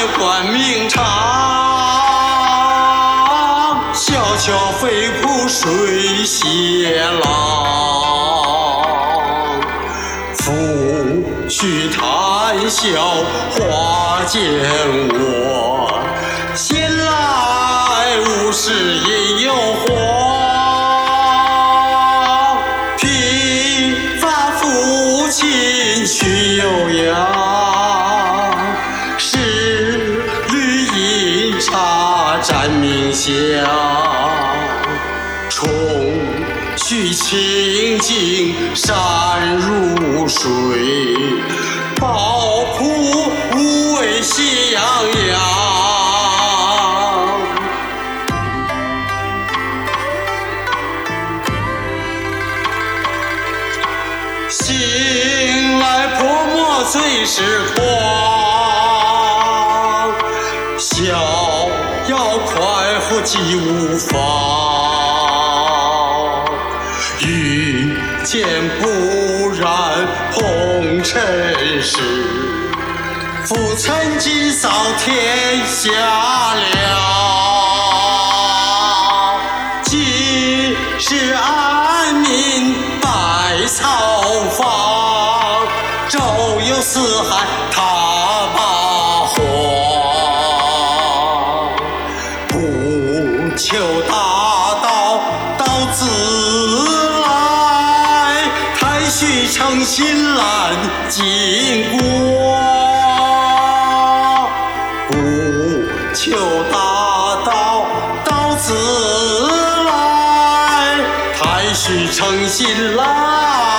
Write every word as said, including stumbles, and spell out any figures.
冠名场，小桥飞瀑水斜浪，抚须谈笑花间我，闲来无事吟幽黄，琵琶抚琴须悠扬，十缕银茶沾茗香，重续清净山如水，抱朴无畏喜洋洋。醒来泼墨最是狂，逍遥快活即无妨，欲见不染红尘事，浮尘尽扫天下了。即是安民百草房，周游四海踏八荒，不求大道道自来，太虚诚心揽金光，不求大道道自来，太虚诚心揽